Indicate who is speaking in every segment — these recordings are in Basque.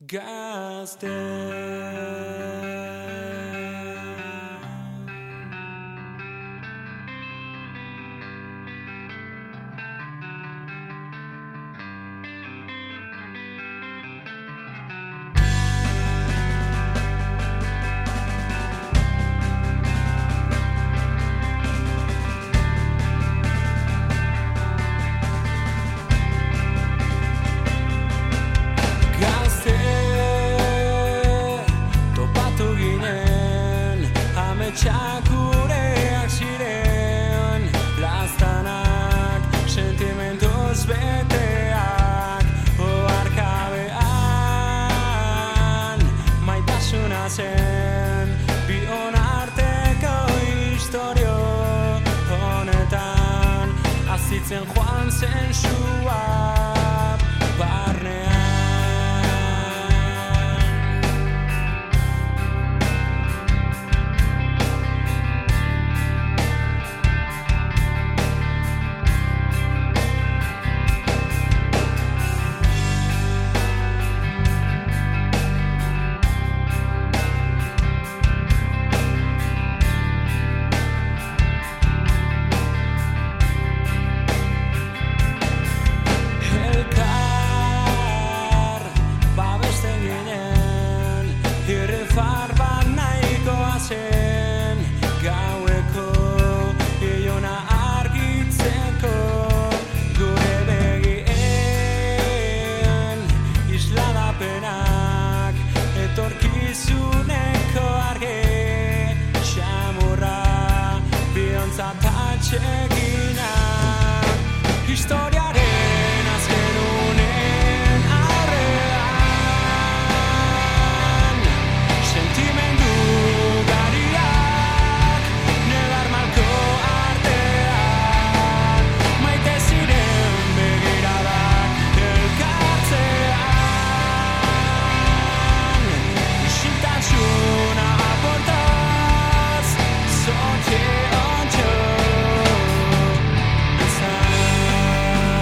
Speaker 1: Gazte Txakureak ziren plaztanak, sentimentuz beteak, oarkabean maitasuna zen, bion arteko historio honetan, azitzen joan zen sua barnean. Gaueko iluna argitzeko gure begien isladapenak etorkizuneko argi xamurra biontzat atseginak historiaren azken unen aurrean sentimendu Son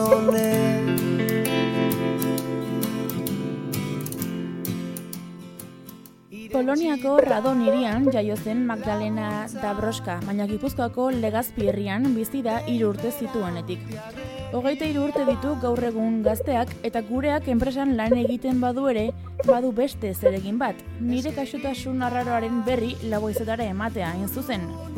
Speaker 2: honen.
Speaker 3: Poloniako Radon hirian jaio zen Magdalena Dabroska, baina Gipuzkoako Legazpi herrian bizi da 3 urte zituenetik. 23 urte ditu gaur egun gazteak eta gureak enpresan lan egiten badu ere, badu beste zeregin bat. Nire gaixotasun arraroaren berri Laboizetara ematea hain zuzen.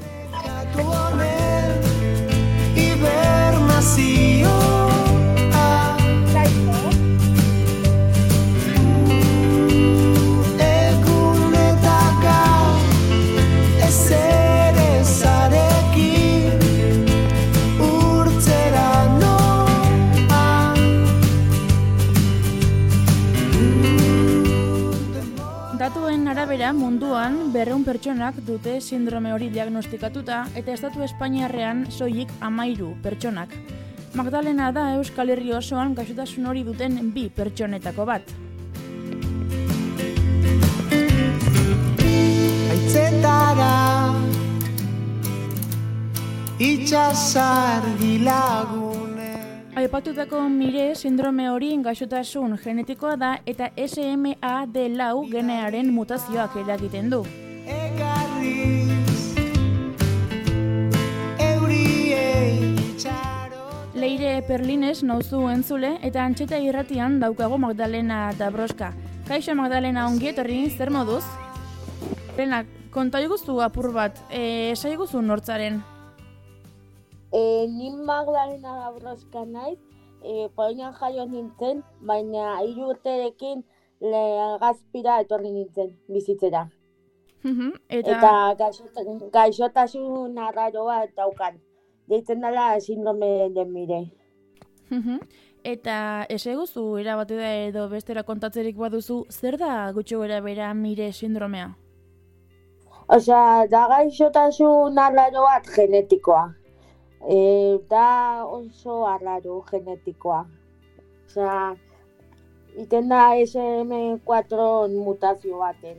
Speaker 3: Datuen arabera munduan 200 pertsonak dute sindrome hori diagnostikatuta eta estatu Espainiarrean soilik 13 pertsonak. Magdalena da Euskal Herri osoan gaixotasun hori duten 2 pertsonetako bat.
Speaker 2: Aitzetara itxasargi lagune.
Speaker 3: Aipatutako Mire sindrome hori gaixotasun genetikoa da eta SMAD4 genearen mutazioak eragiten du. Leire Perlines nauzu entzule eta Antxeta irratian daukago Magdalena Dabroska. Kaixo Magdalena, ongi etorri, zer moduz? Lena, konta iguzu apur bat, esaiguzu nortzaren?
Speaker 4: Ni Magdalena Dabroska naiz, Polonian jaio nintzen, baina 3 urterekin Legazpira etorri nintzen bizitzera. Eta gaixotasun arraroa daukan. Deitzen dela sindrome de Mire.
Speaker 3: Eta eseguzu erabate da edo bestera kontatzerik baduzu, zer da gutxo bera Mire sindromea?
Speaker 4: Osea, da gaixotasun arraro bat genetikoa. Da oso arraro genetikoa. Osea, iten da SM4 mutazio baten.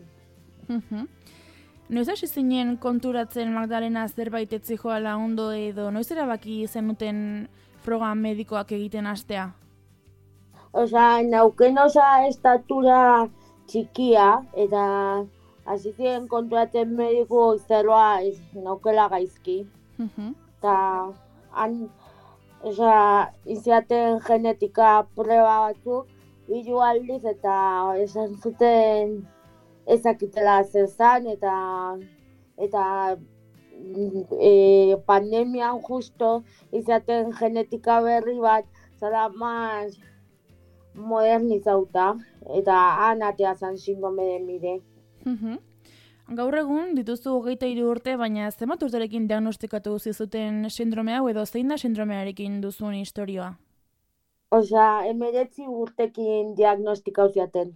Speaker 3: Noiz hasi zinen konturatzen Magdalena zerbait ez zihoala ondo edo noiz erabaki zenuten froga medikoak egiten hastea?
Speaker 4: Osea, nauken estatura txikia eta hasi ziren konturatzen mediko zerroa naukela gaizki. Eta izaten genetika proba batzuk 3 aldiz eta esan zuten ezakitela zer zan eta pandemian justo izaten genetika berri bat zara más modernizauta eta anatea zan sindrome de Mire.
Speaker 3: Gaur egun dituzu 23 urte, baina zenbat urterekin diagnostikatu zizuten sindrome hau edo zein da sindromearekin duzun istorioa?
Speaker 4: Osea, 19 urtekin diagnostikatu ziaten.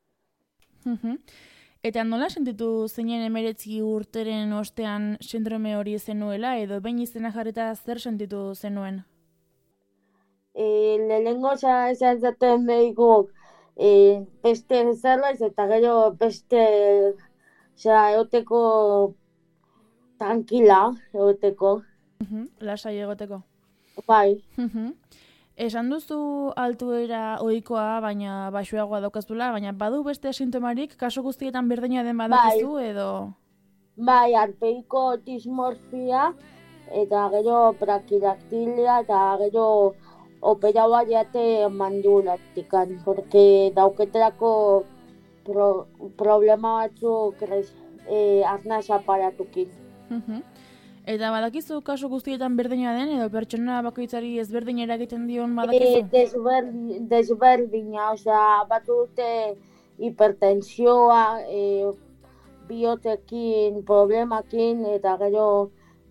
Speaker 3: Eta nola sentitu zeinen 19 urteren ostean sindrome hori zenuela edo behin izena jarrita zer sentitu zenuen?
Speaker 4: Lehenengo esan zaten medikuk beste zerlaiz eta gero beste egoteko tranquila egoteko.
Speaker 3: Lasai egoteko.
Speaker 4: Bai.
Speaker 3: Esan duzu altuera ohikoa, baina baxuagoa daukazula, baina badu beste sintomarik kaso guztietan berdina den badakizu edo?
Speaker 4: Bai, arpeiko dismorfia eta gero brakidaktilia eta gero opera bariate mandibulatikan, porque dauketelako problema batzuk arnaz aparatukin.
Speaker 3: Eta badakizu kaso guztietan berdina den edo pertsona bakoitzari ezberdin eragiten dion badakizu?
Speaker 4: Desberdina, osea, bat dute hipertensioa, biotekin, problemakin eta gero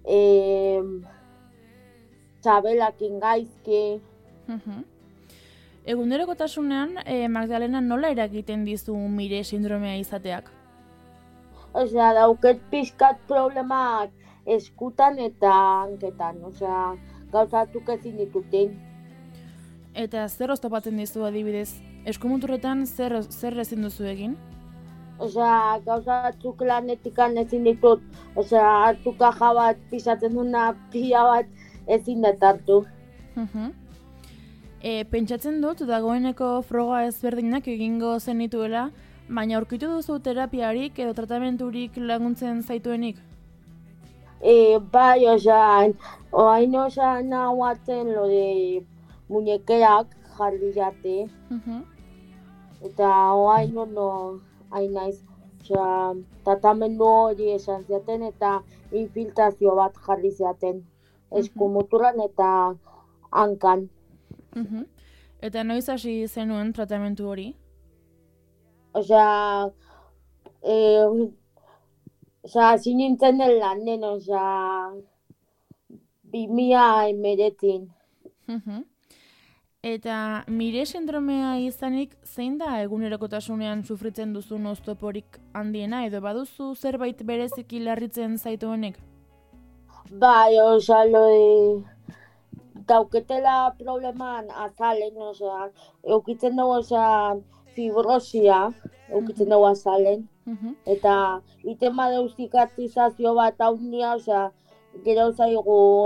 Speaker 4: txabelakin gaizki.
Speaker 3: Egunerokotasunean, Magdalena nola eragiten dizu Mire sindromea izateak?
Speaker 4: Osea, dauket pixkat problemak eskutan eta hanketan, osea, gauzatuk ezin dituten.
Speaker 3: Eta zer oztopatzen dizu adibidez? Eskumuturretan zer ezin duzu egin?
Speaker 4: Osea, gauzatuk lanetikan ezin ditut, osea, hartu kaja bat, pisatzen duna pila bat ezin dut hartu.
Speaker 3: Pentsatzen dut, dagoeneko froga ezberdinak egingo zenituela, baina aurkitu duzu terapiarik edo tratamenturik laguntzen zaituenik?
Speaker 4: Bai, orain nahuatzen lo de muñekerak jarri jate, eta orain no hain naiz. Tratamendu hori esan ziaten eta infiltrazio bat jarri ziaten. Eskumuturan eta hankan.
Speaker 3: Eta noiz hasi zenuen tratamentu hori?
Speaker 4: Hasi nintzen lanen, 2019.
Speaker 3: Eta Mire sindromea izanik, zein da egunerokotasunean sufritzen duzun oztoporik handiena, edo baduzu zerbait bereziki larritzen zaituenik?
Speaker 4: Bai, lo de dauketela probleman azalen, eukitzen dugu, fibrosia, eukitzen dugu azalen, eta iten badeu zikatrizazio bat haundia, gero zaigu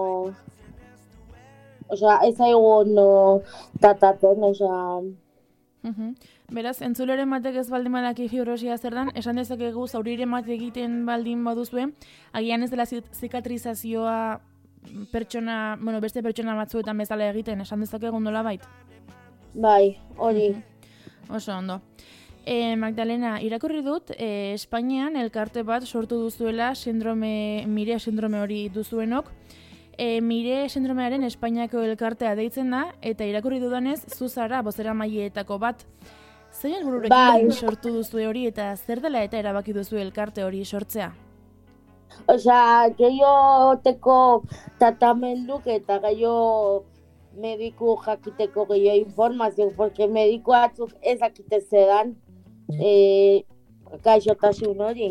Speaker 4: ez zaigu tratatzen,
Speaker 3: Beraz, entzuleren batek ez baldin badaki fibrosia zer dan, esan dezakegu zauriren bat egiten baldin baduzue, agian ez dela zikatrizazioa beste pertsona batzuetan bezala egiten, esan dezakegu nolabait?
Speaker 4: Bai, hori.
Speaker 3: Oso ondo. Magdalena, irakurri dut, Espainian elkarte bat sortu duzuela Mire sindrome hori duzuenok. Mire sindromearen Espainiako elkartea deitzen da, eta irakurri dudanez, zuzara bozeramaileetako bat. Zein helbururekin sortu duzu hori eta zer dela eta erabaki duzu elkarte hori sortzea?
Speaker 4: Gehioteko tratamenduk eta gehiago mediku jakiteko gehiago informazio, porque mediku batzuk ez dakite zedan gaixotasun hori.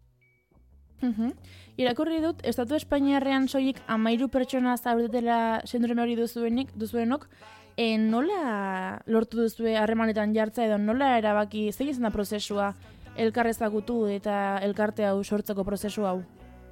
Speaker 3: Irakurri dut, Estatu Espainiarrean soilik 13 pertsona zaudetela sindrome hori duzuenok, nola lortu duzue harremanetan jartza edo nola erabaki, zein izan da prozesua elkar ezagutu eta elkarte hau sortzeko prozesu hau?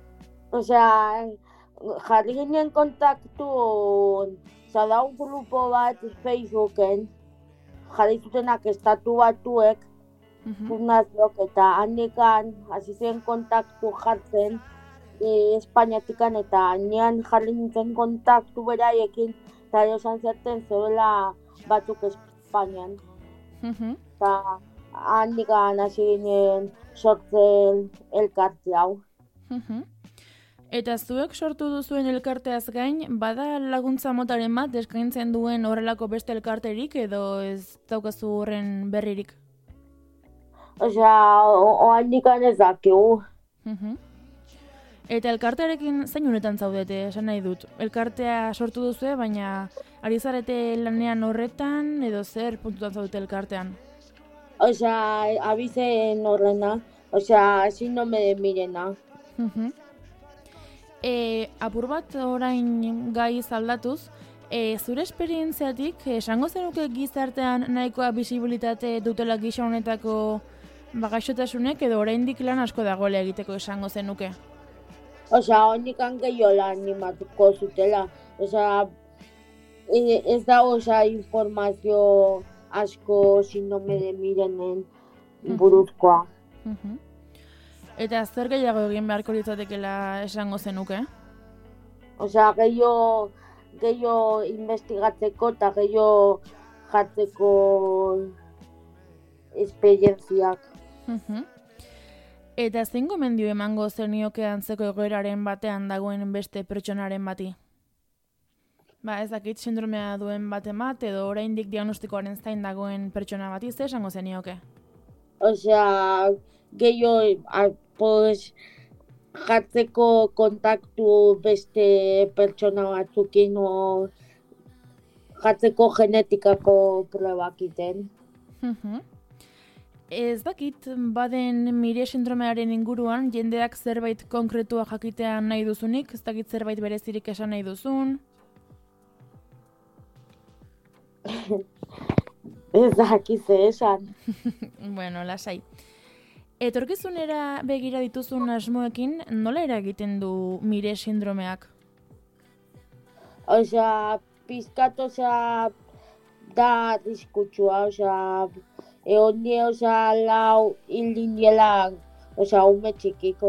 Speaker 4: Jarri ginen kontaktu, da un grupo bat Facebooken, jarri zutenak estatu batuek, gimnaziok, eta handikan hasi zen kontaktu jartzen Espainiatikan, eta handian jarri nintzen kontaktu beraiekin, eta esan zerten zeudela batzuk Espainian. Eta handikan hasi ginen sortzen elkarte hau.
Speaker 3: Eta zuek sortu duzuen elkarteaz gain, bada laguntza motaren bat eskaintzen duen horrelako beste elkarterik edo ez daukazu horren berririk?
Speaker 4: Handikan ez dakigu.
Speaker 3: Eta elkartearekin zein honetan zaudete, esan nahi dut? Elkartea sortu duzue, baina ari zarete lanean horretan edo zer puntutan zaudete elkartean?
Speaker 4: Abizen horrena, sindrome de Mirena.
Speaker 3: Apur bat orain gai aldatuz, zure esperientziatik, esango zenuke gizartean nahikoa bisibilitate dutela gisa honetako gaixotasunek edo oraindik lan asko dagoela egiteko esango zenuke?
Speaker 4: Hondikan gehiago lan animatuko zutela. Ez dago informazio asko sindrome de Mirenen buruzkoa.
Speaker 3: Eta zer gehiago egin beharko litzatekeela esango zenuke?
Speaker 4: Gehiago investigatzeko eta gehiago jartzeko esperientziak.
Speaker 3: Eta zein gomendio emango zenioke antzeko egoeraren batean dagoen beste pertsonaren bati? Ez dakit sindromea duen baten bat edo oraindik diagnostikoaren zain dagoen pertsona bati zer esango zenioke?
Speaker 4: Gehiago jartzeko kontaktu beste pertsona batzukin jartzeko genetikako probak iten.
Speaker 3: Ez dakit, baden Mire sindromearen inguruan jendeak zerbait konkretua jakitea nahi duzunik, ez dakit zerbait berezirik esan nahi duzun?
Speaker 4: Ez dakit esan.
Speaker 3: Bueno, lasai. Etorkizunera begira dituzun asmoekin, nola eragiten du Mire sindromeak?
Speaker 4: Pizkat, da arriskutsua, egon die, lau hil dindiela, ume txikik,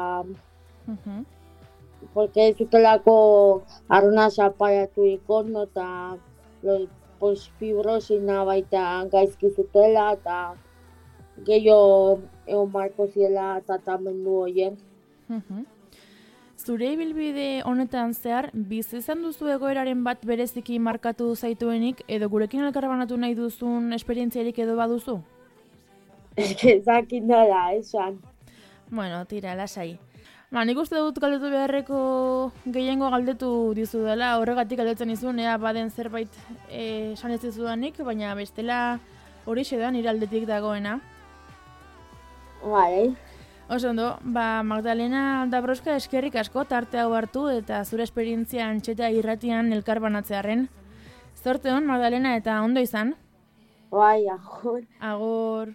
Speaker 4: porque ez zutelako arnaz aparatu ikon, eta pues, fibrosina baita gaizki zutela, eta gehiago egon marko ziela tratamendu horien.
Speaker 3: Zure ibilbide honetan zehar, bizi izan duzu egoeraren bat bereziki markatu zaituenik, edo gurekin elkarbanatu nahi duzun esperientziarik edo baduzu?
Speaker 4: Ezakin nola, esan.
Speaker 3: Bueno, tira, lasai. Nik uste dut galdetu beharreko gehiengo galdetu dizu dela, horregatik galdetzen izun, ea baden zerbait esan ez dizudanik, baina bestela horixe da nire aldetik dagoena.
Speaker 4: Bai.
Speaker 3: Oso ondo, Magdalena Dabrowska eskerrik asko tarte hau hartu eta zure esperientzia Antxeta irratian elkarbanatzearren. Zorte hon, Magdalena, eta ondo izan?
Speaker 4: Bai, agur.
Speaker 3: Agur.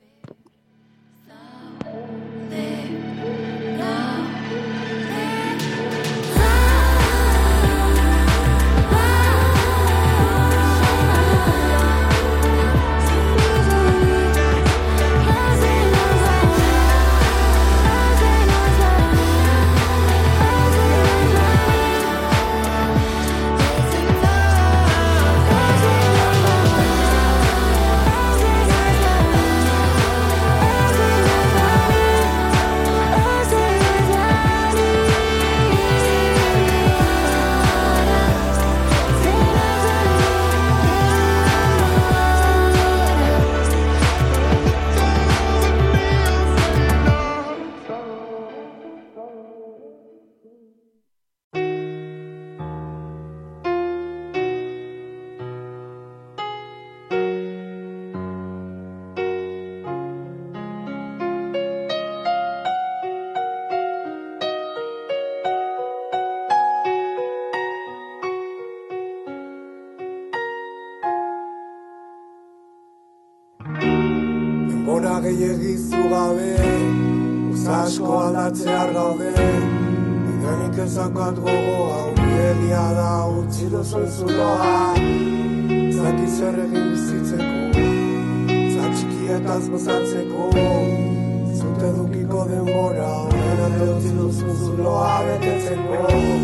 Speaker 5: Denbora gehiagizu gabe, uzasko aldatzear gaude, Eganik ezakat gogoa, egia da utzi dozun zuloa. Zaki zer egin bizitzeko, zatxikietaz gozatzeko, zute dukiko denbora, horren utzi duzun zuloa betetzeko.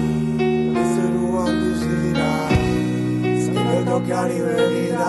Speaker 5: Zeruan dizira, zainetokiari begira,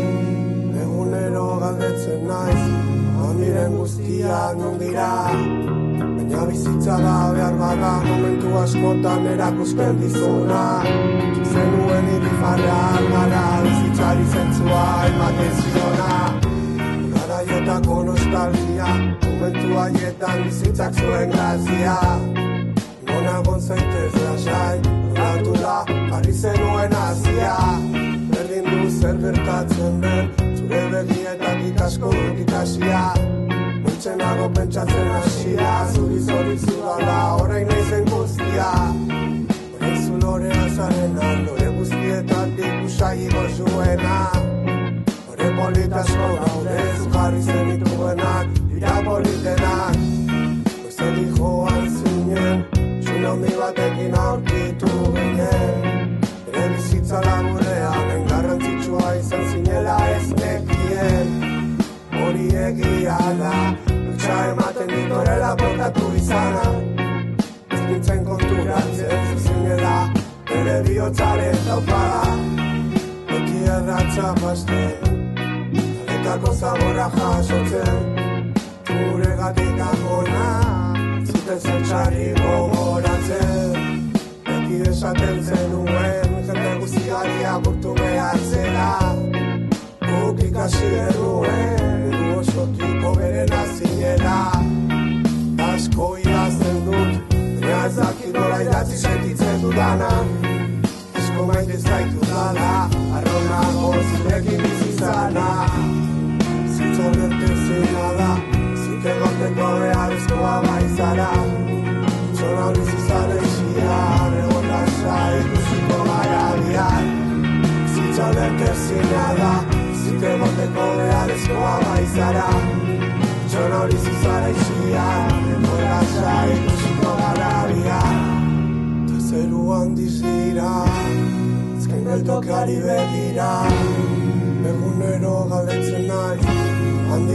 Speaker 5: egunero galdetzen naiz, handiren guztiak non dira. Baina bizitza da behar bada, momentu askotan erakusten dizuna. Zenuen irifarra algara, bizitzari zentzua ematen ziona. Garaiotako nostalgia, momentu haietan bizitzak zuen grazia. Gonagon zaitez lasai, horratu da, jarri zenuen azia. Berdin du zer gertatzen den, zure begietak ikasko dut ikasia. Txenago pentsatzen hasia, zuri zorizu dala, orain naizen guztia. Orain zu lorea zarena, lore guztietatik usai gozuena. Lore politasko gaude, zu jarri zenituenak, dira politenak. Goizeli joan zinen, txuna handi batekin aurkitu ginen. Ere bizitza laburrean, engarrantzitsua izan zinela ez nekien. Hori egia da, lutsa ematen ditorela portatu izana. Ez nintzen konturatzen zuzinela, bere bihotzaren taupada. Beti erratza pasten, aletako zaborra jasotzen. Guregatik agona, zuten zertxari gogoratzen. Beti esaten zenuen, jende guztiari agurtu behar zela. Guk ikasi eruen, osotiko beren azinela. Asko idazten dut, baina ez dakit nola idatzi sentitzen dudana. Asko maite zaitu dala, arronago zurekin bizizana. Zitza ulertezina da, zute goteko beharrezkoa baizara. Txona bizizaren xiar, egon lasa ikusiko gara bihar. Zitza ulertezina da, zute goteko beharrezkoa baizara. Txona bizizaren xiar, egon lasa ikusiko gara bihar. Ta zeruan dizira, azken geltokiari begira.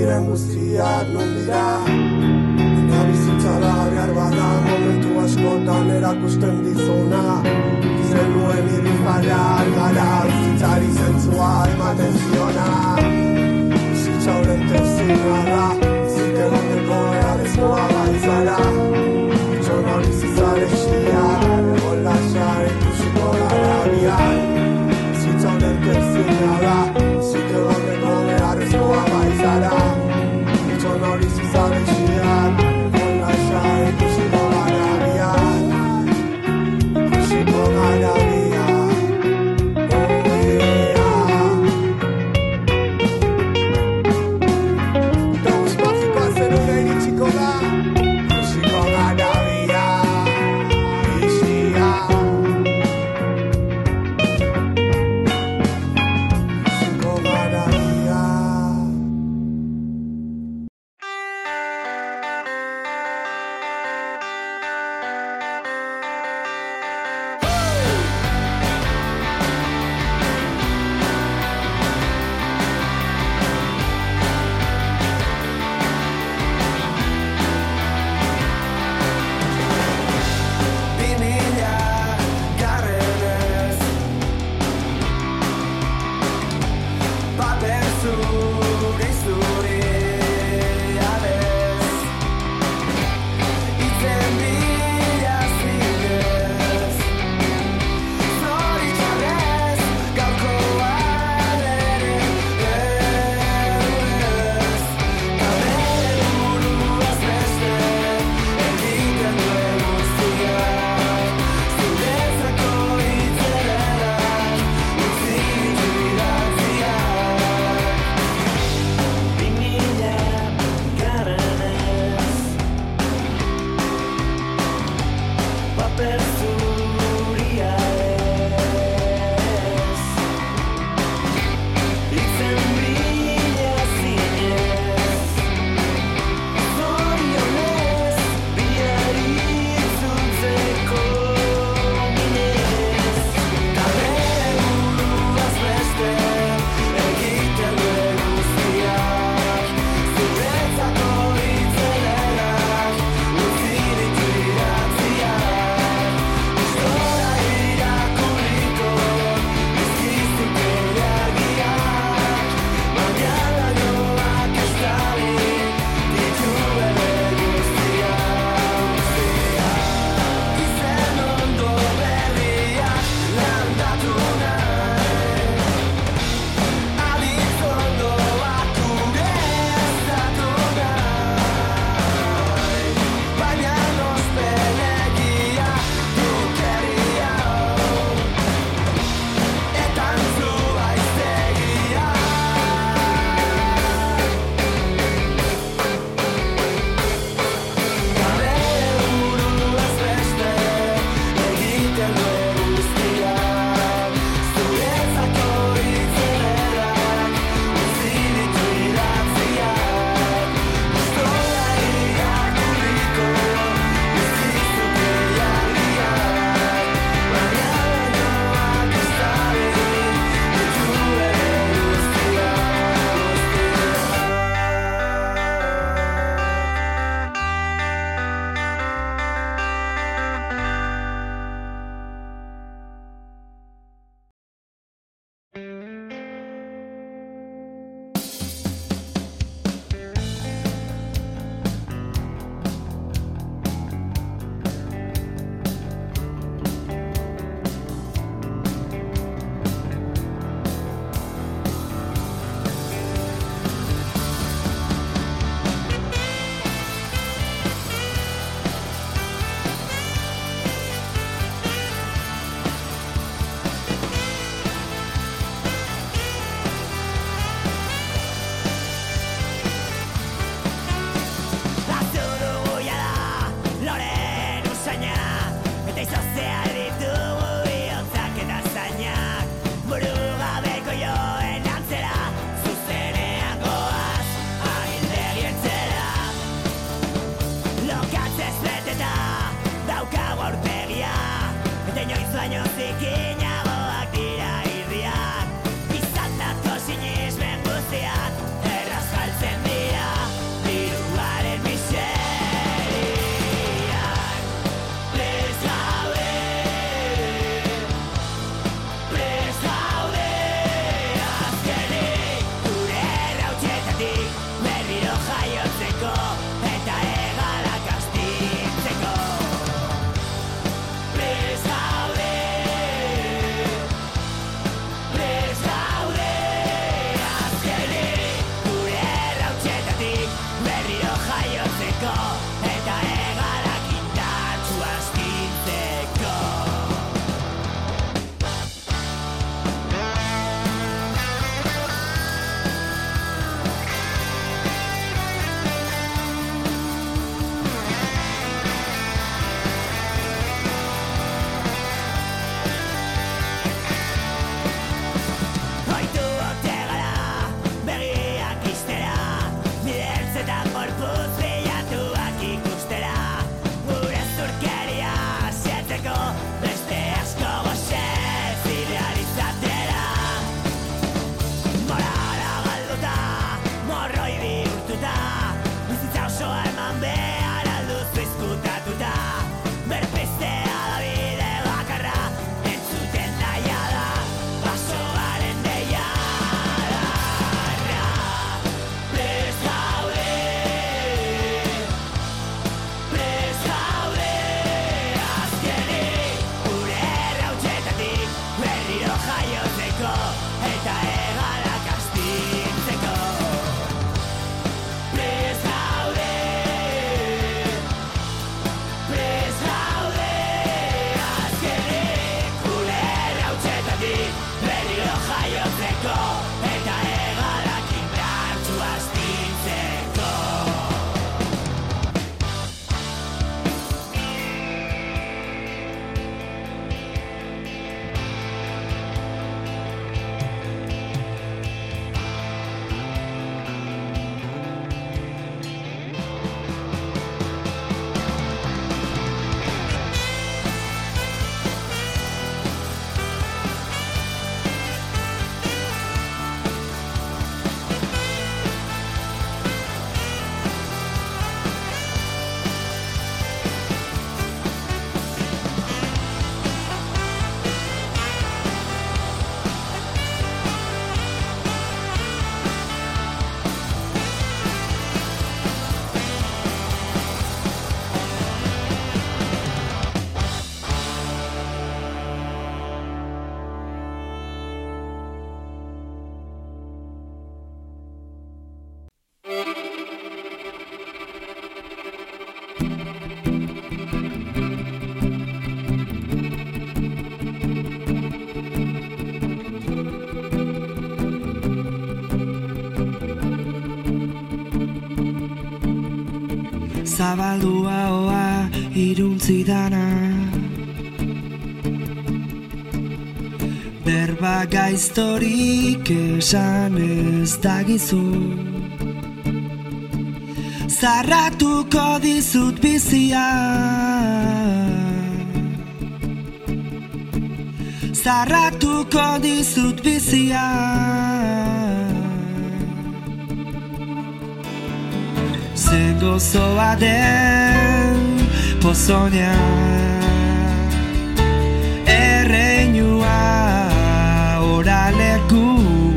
Speaker 5: diren guztiak non dira. Baina bizitzara behar bada momentu askotan erakusten dizuna. Zenuen irrifarra algara, bizitzari zentzua ematen ziona. Bizitza horren tezina da, bizik egoteko beharrezkoa baizara. Txon hori zizare xia, egon lasare ikusiko gara bian. Bizitza horren tezina da, bizik egoteko beharrezkoa baizara. Txon hori zizare xia, egon lasare ikusiko gara bian. Ikusiko gara bian.
Speaker 6: Zabaldua hoa iruntzi dana, berba gaiztorik esan ez dagizu, zarratuko dizut bizia, zarratuko dizut bizia. Ze gozoa den pozonia, erreinua oraleku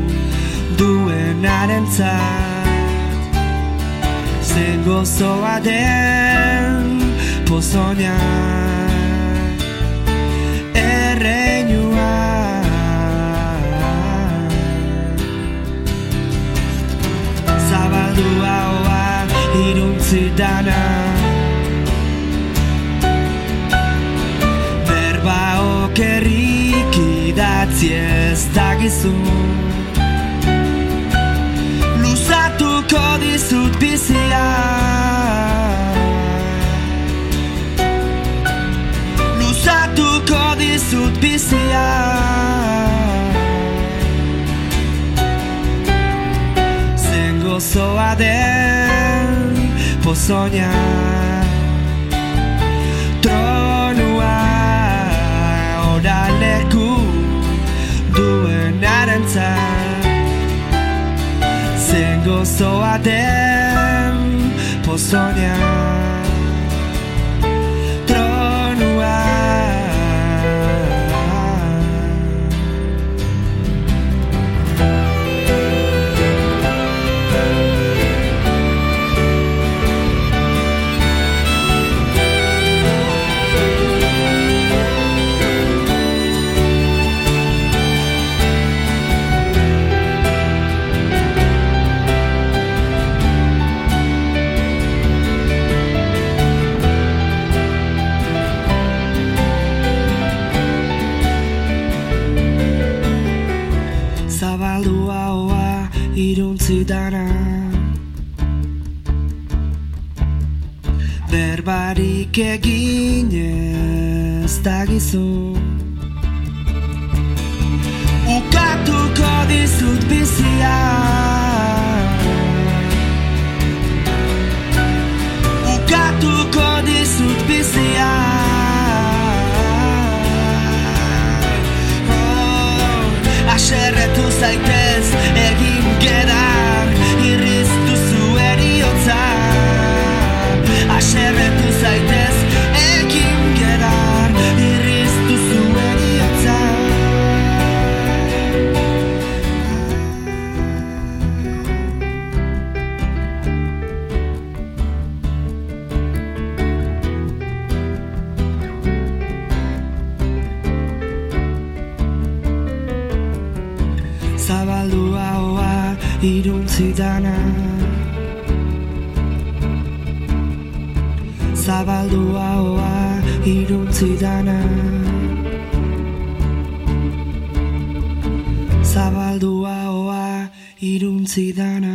Speaker 6: duenarentzat. Ze gozoa den pozonia, erreinua. Zabaldua hoa iruntzi dana, berba okerrik idatzi ez dagizu, luzatuko dizut bizia, luzatuko dizut bizia. Zen gozoa den pozonia, tronua oraleku duenarentzat. Zen gozoa den pozonia, tronua. Zabaldua hoa iruntzi dana, berbarik egin ez dagizu, ukatuko dizut bizia, ukatuko dizut bizia. Aserretu zaitez egin gerak, irriztu zu eriotza. Aserretu zaitez egin gerak, irriztu zu eriotza. Zabaldua hoa iruntzi dana, zabaldua hoa iruntzi dana, zabaldua hoa iruntzi dana.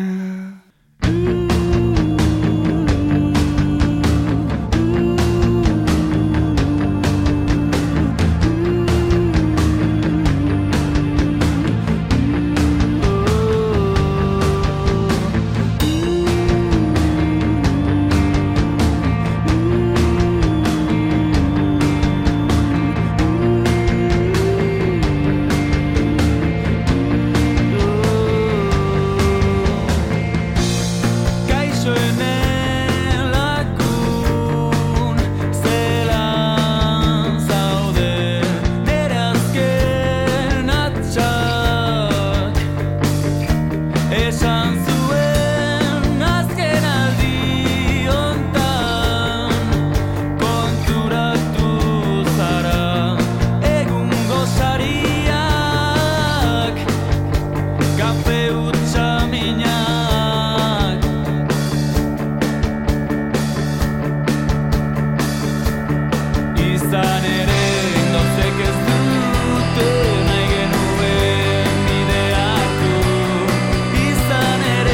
Speaker 1: Izan ere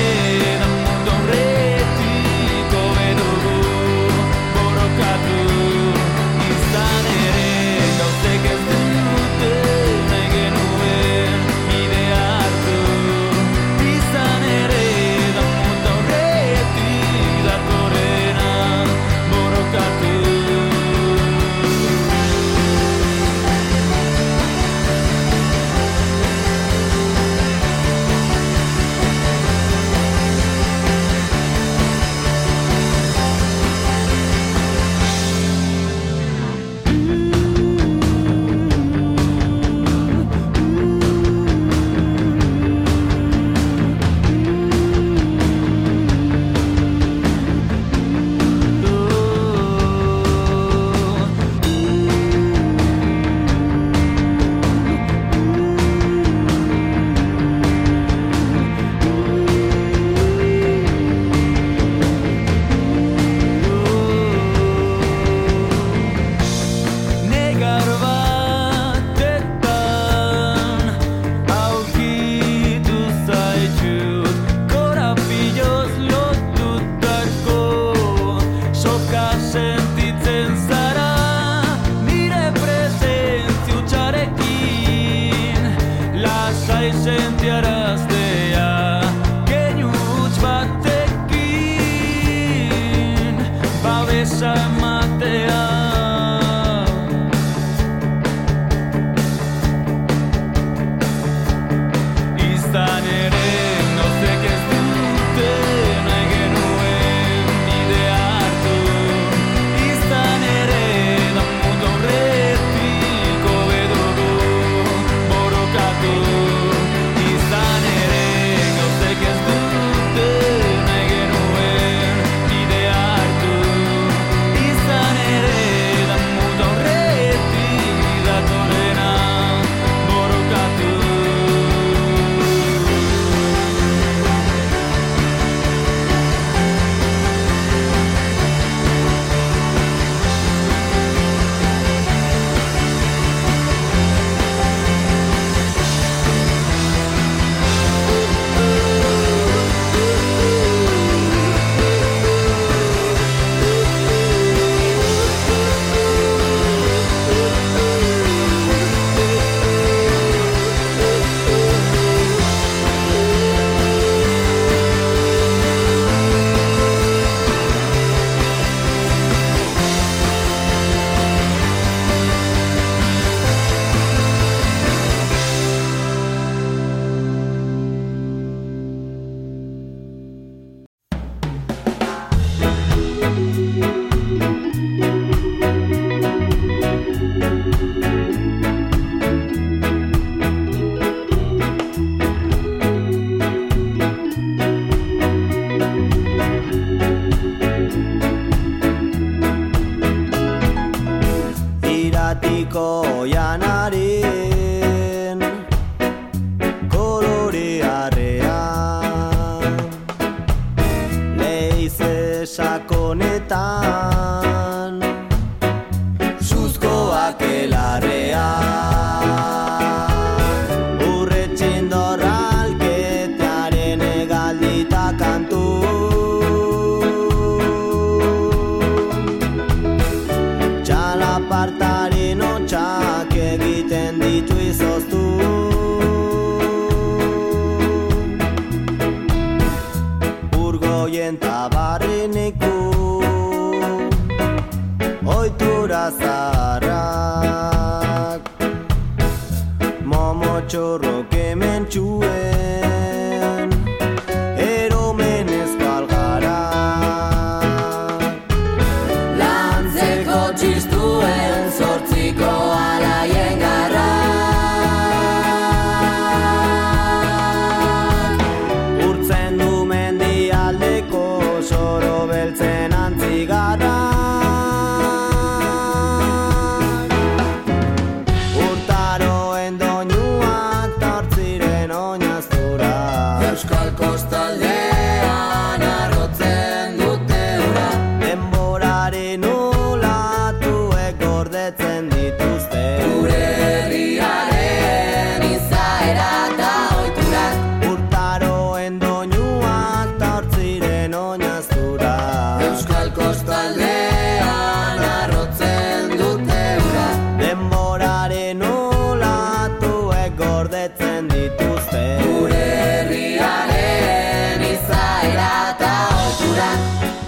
Speaker 7: Euskal kostaldean arrotzen dute ura. Denboraren olatuek gordetzen dituzte gure herriaren izaera eta ohiturak. Urtaroen doinuak ta hortziren oinaztura. Euskal kostaldean arrotzen dute ura. Denboraren olatuek gordetzen dituzte gure herriaren izaera eta ohiturak.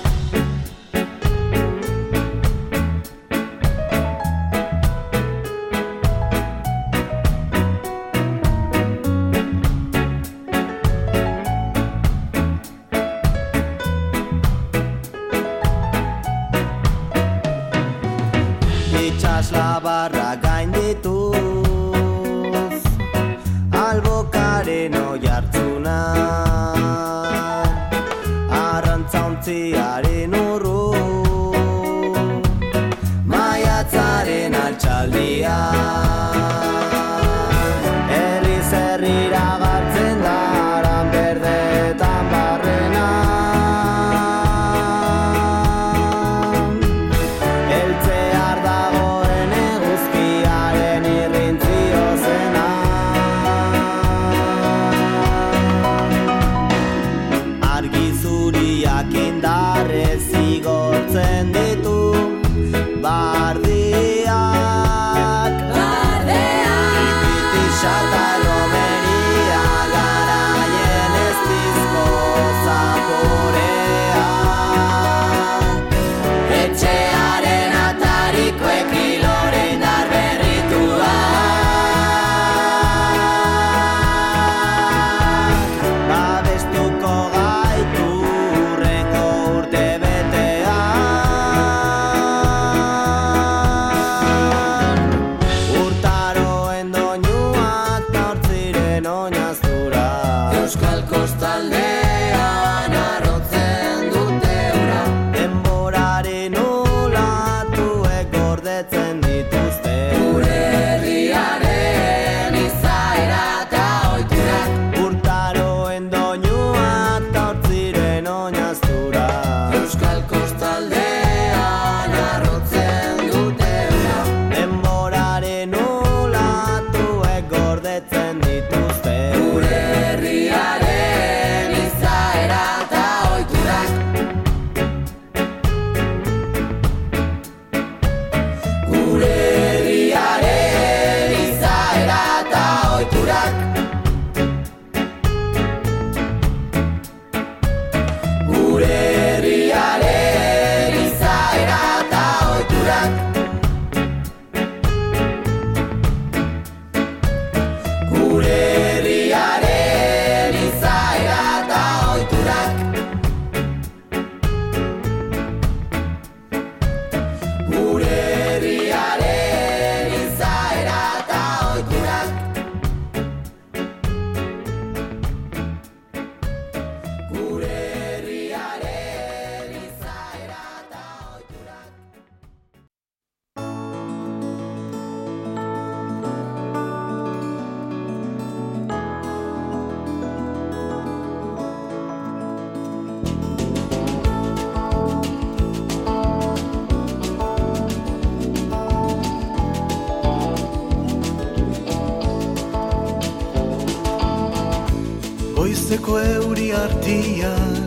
Speaker 7: Itxaslabarra gaindituz albokaren oihartzuna, arrantzaontziaren urru, maiatzaren altxaldia. Herriz herrira gartzen da aran berdetan barrena. Eltzear dagoen eguzkiaren irrintzio zena. Argi zuriak indarrez igortzen ditu bardiak. Ipitisa eta romeria garaien ez dizko zaporeak. Etxearen atarikoek ilore indar berrituak. Babestuko gaitu hurrengo urte betean. Urtaroen doinuak ta hortziren oinaztura. Euskal kostaldean arrotzen dute ura. Denboraren olatuek gordetzen dituzte gure herriaren izaera eta ohiturak. Urtaroen doinuak ta hortziren oinaztura. Euskal kostaldean arrotzen dute ura. Denboraren olatuek gordetzen dituzte gure herriaren izaera eta ohiturak. Gure herriaren izaera eta ohiturak. Gure herriaren izaera eta ohiturak. Gure herriaren izaera eta ohiturak. Gure herriaren izaera eta ohiturak. Gure herriaren izaera eta ohiturak.
Speaker 8: Goizeko euri artian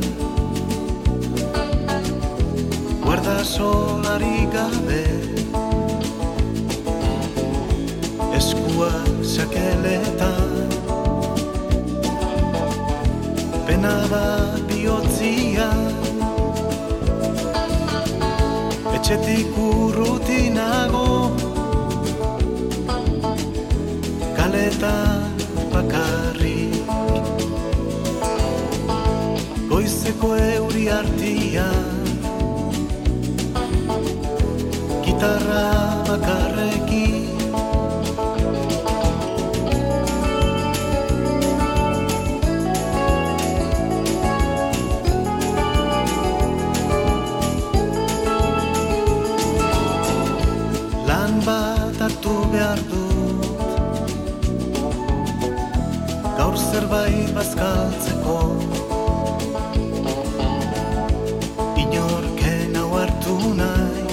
Speaker 8: guarda solari gabe, eskua sakeletan, pena bat bihotzian, etxetik urruti nago, kaletan bakarrik. Goizeko euri artian, gitarra bakarrekin, lan bat hartu behar dut, gaur zerbait bazkaltzeko. Inorken hau hartu nahi,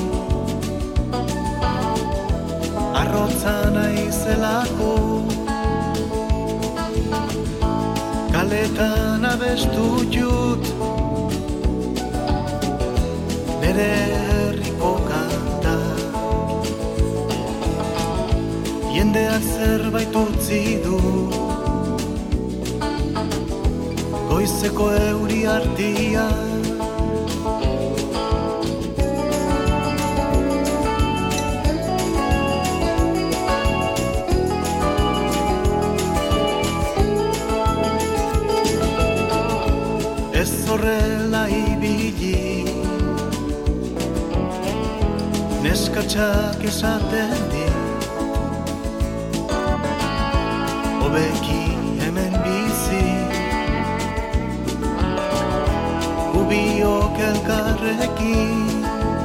Speaker 8: arrotza naizelako, kaletan abestu jut, nere herriko kanta. Jendeak zerbait utzi du, goizeko euri artia. Ez horrela ibili, neskatxak esaten di, hobeki hemen bizi, gubiok elkarrekin.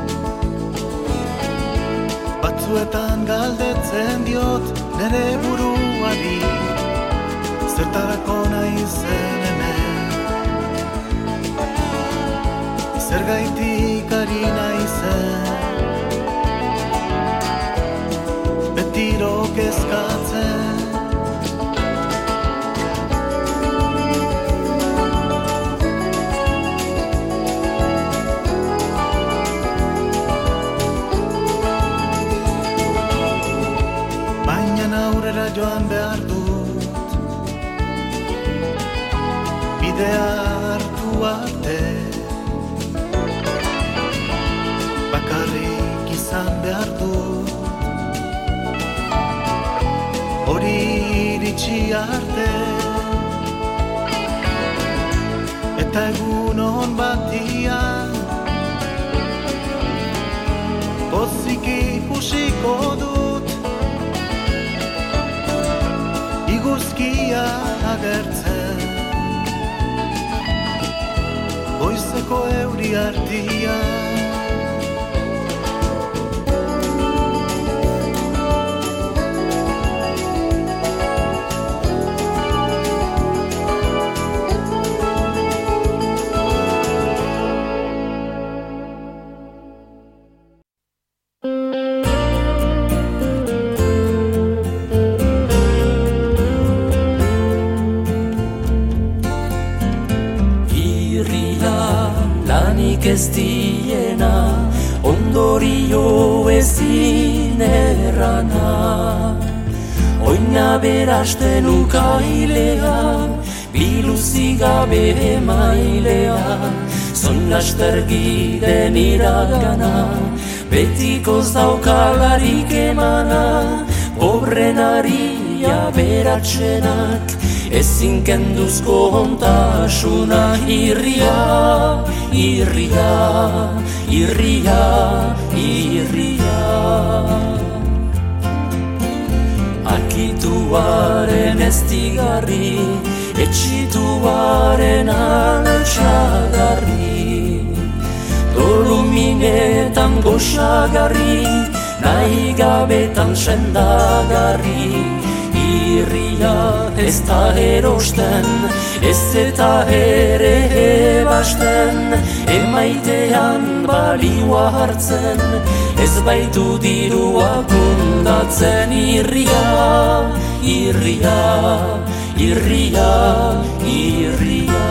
Speaker 8: Batzuetan galdetzen diot nere buruari, zertarako naizen hemen, zergaitik ari naizen, betiro kezkatzen. Aurrera joan behar dut, bidea hartu arte, bakarrik izan behar dut, hori iritsi arte, eta egun on batian, pozik ikusiko dut, iguzkia agertzen, goizeko euri artia.
Speaker 1: Ez diena, ondorio ezin errana. Oina berasten ukailean, biluzi gabe emailean, zon laster giden iragana, betikoz daukalarik emana, pobrenaria beratxenak, ezin kenduzko ontasuna. Irria, irria, irria, irria. Akituaren eztigarri, etxituaren altxagarri, doluminetan goxagarri, nahi gabetan sendagarri. Irria ez da erosten, ez eta ere ebasten, emaitean balioa hartzen, ez baitu dirua kundatzen. Irria, irria, irria, irria.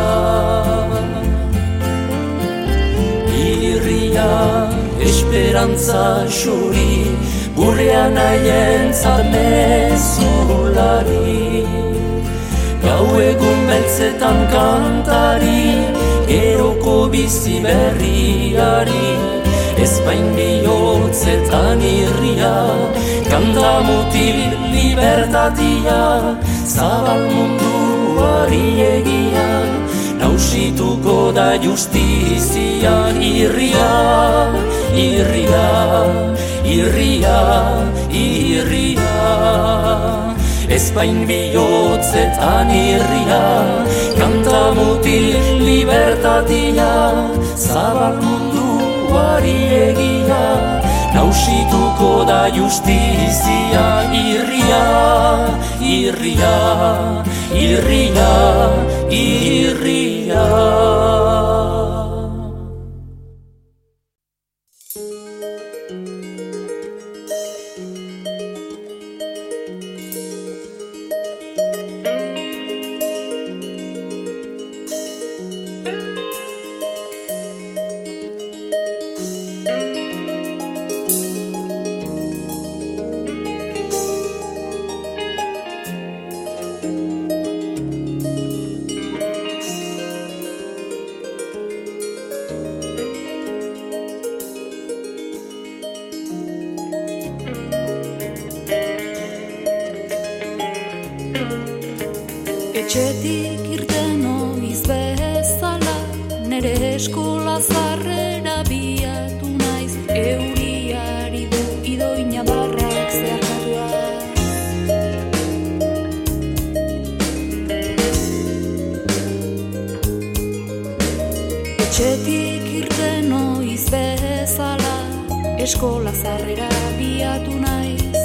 Speaker 1: Irria, esperantza xuri, gurean aientzat mezulari, gau egun beltzetan kantari, geroko bizi berriari, ezpain bihotzetan irria, kanta mutil libertatia, zabal munduari egia, nausituko da justizia. Irria, irria, irria, irria. Ezpain bihotzetan irria, kanta mutil libertatia, zabal munduari egia, nausituko da justizia. Irria, irria, irria, irria.
Speaker 9: Etxetik irten oiz bezala, nere eskola zarrera biatu naiz, euriari du idoina barrak zeharkatua. Etxetik irten oiz bezala, eskola zarrera biatu naiz,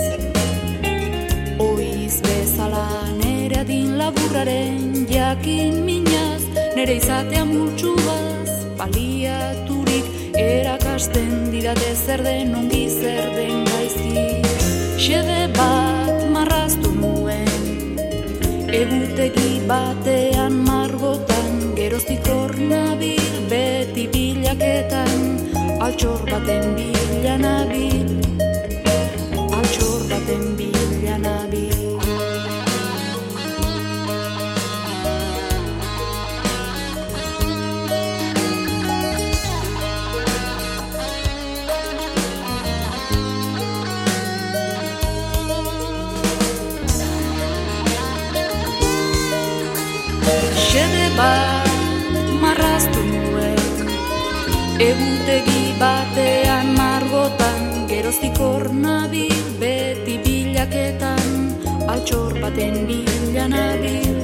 Speaker 9: oiz bezala nere adin laburraren jakin minaz, nere izatea multsuaz baliaturik erakasten didate zer den ongi zer den gaizki. Xede bat marraztu nuen, egutegi batean margotan, geroztik hor nabil beti bilaketan, altxor baten bila nabil, altxor baten bila nabil. Xede bat marraztu nuen, egutegi batean margotan, geroztik hor nabil beti bilaketan, altxor baten bila nabil.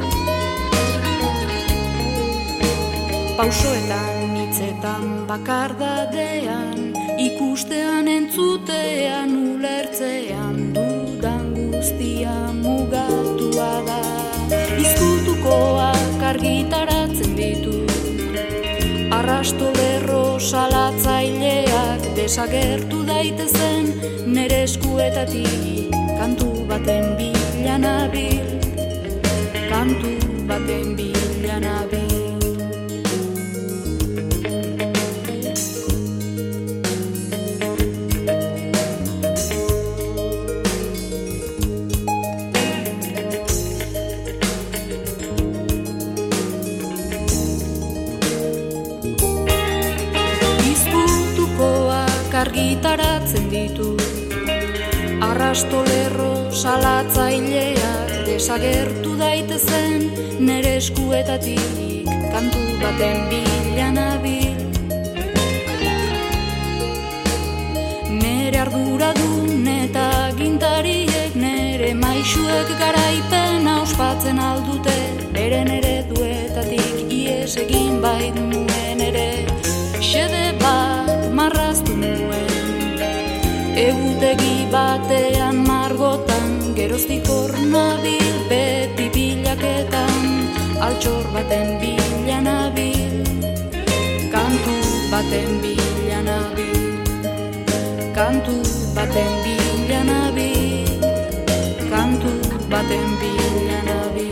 Speaker 9: Pausoetan, hitzetan, bakardadean, ikustean, entzutean, ulertzean, dudan guztia mugatua da. Izkutukoak argitaratzen ditu, arrasto lerro salatzaileak desagertu daitezen nere eskuetatik, kantu baten bila nabil, kantu baten bila nabil. Argitaratzen ditu, arrasto lerro salatzaileak desagertu daitezen nere eskuetatik, kantu baten bila nabil. Nere arduradun eta gintariek, nere maisuek garaipena ospatzen aldute, beren ereduetatik ies egin bait nuen ere. Xede bat marraztu nuen, egutegi batean margotan, geroztik hor nabil beti bilaketan, altxor baten bila nabil, kantu baten bila nabil, kantu baten bila nabil, kantu baten bila nabil.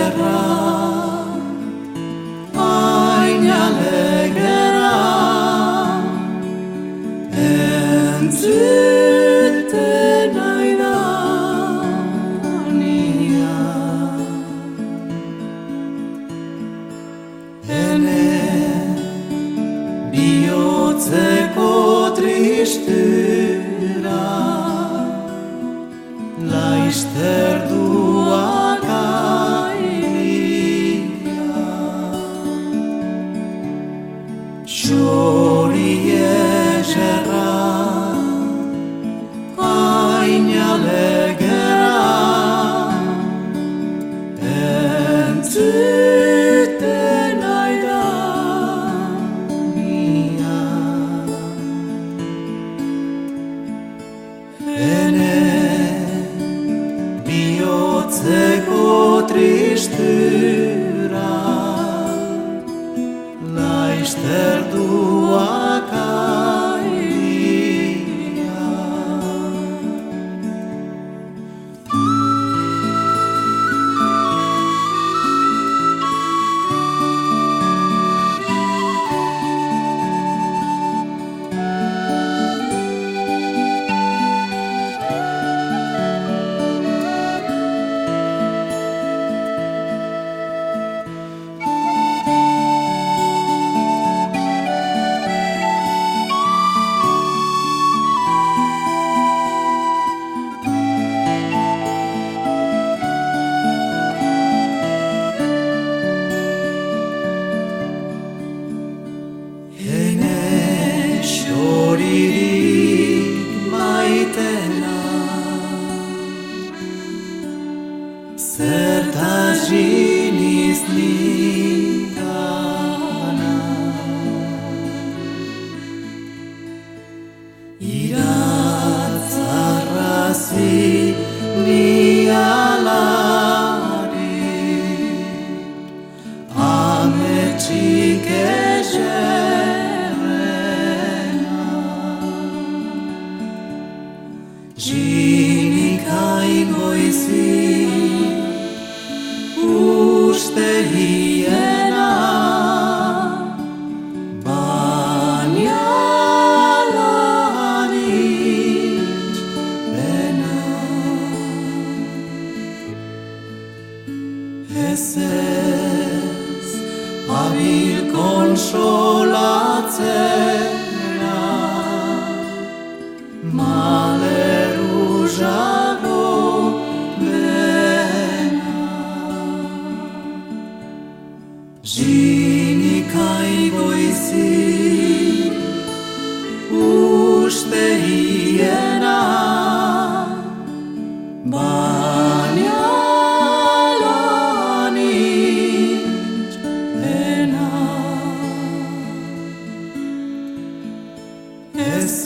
Speaker 8: xerra ainalegera entzuten nahi da nia ene bihotzeko tristura laizter duak airia xori eserra ainalegera entzuten nahi da nia ene bihotzeko tristura laizter duak airia xoririk maitena zertaz jiniz nintana iratzarrazi nialari ametxik Ginikaingoizi uste hiena baina lanitz bena ez abil konsolatzera maleruzago dena Ginikaingoizi uste hiena baina lanitz bena ez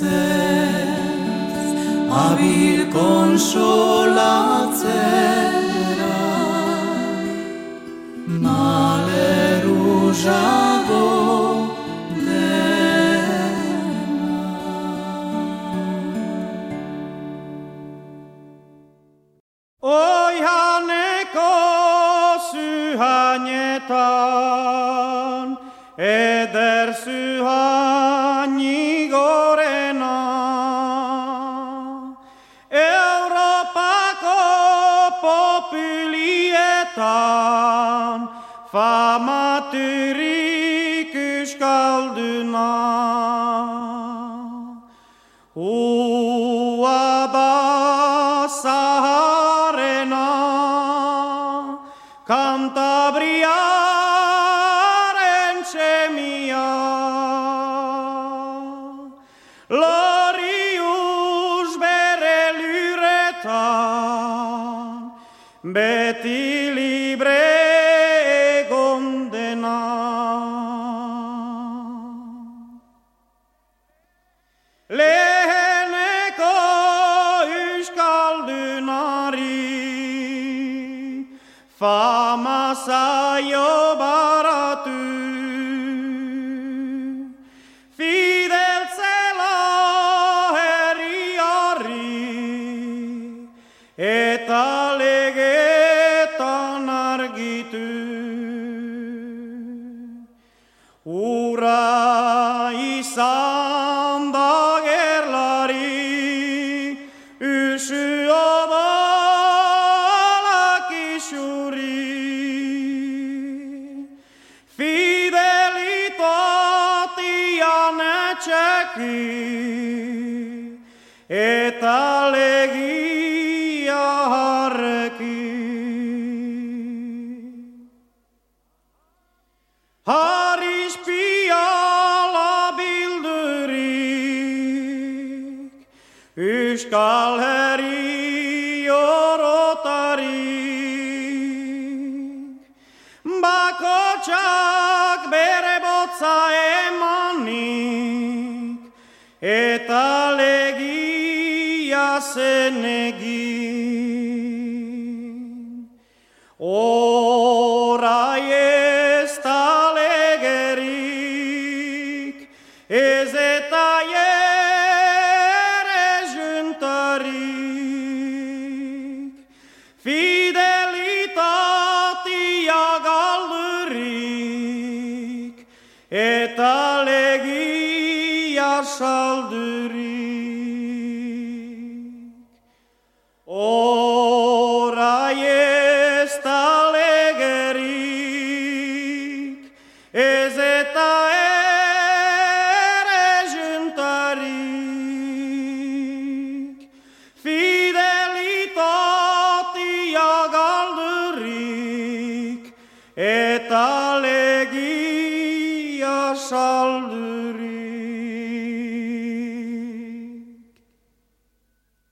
Speaker 8: abil konsolatzera maleruzago
Speaker 10: Oihaneko zuhainetan eder zuhaini gorena Europako populietan famaturik euskalduna Zaharena Cantabriaren semia Lorius bere luretan beti libre egon dena Leheneko fama zaio baratu Fidel zela herriari eta legetan argitu. Ura izan da gerlari, usu obalak isuri. Fidelitatian etxeki, eta legia harreki. Harispiala bildurik, Euskal Herri orotarik, bakotxak bere botza emanik, eta legia zen egin. Orai ez da legerik, ez eta ere juntarik, fidelitatia galdurik, eta legia saldurik. Orai ez da legerik, ez eta ere juntarik, fidelitatia galdurik, eta legia saldurik.